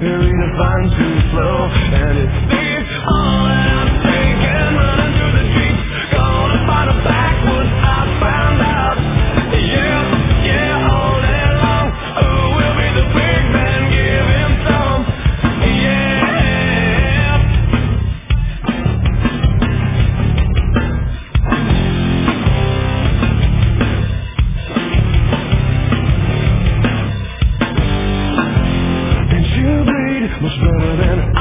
redefine too slow, and it's deep all that I'm taking, running through the streets, gonna find a backwoods I found out. Yeah, yeah, all day long. Who will be the big man? Give him some. Yeah. And you bleed much better than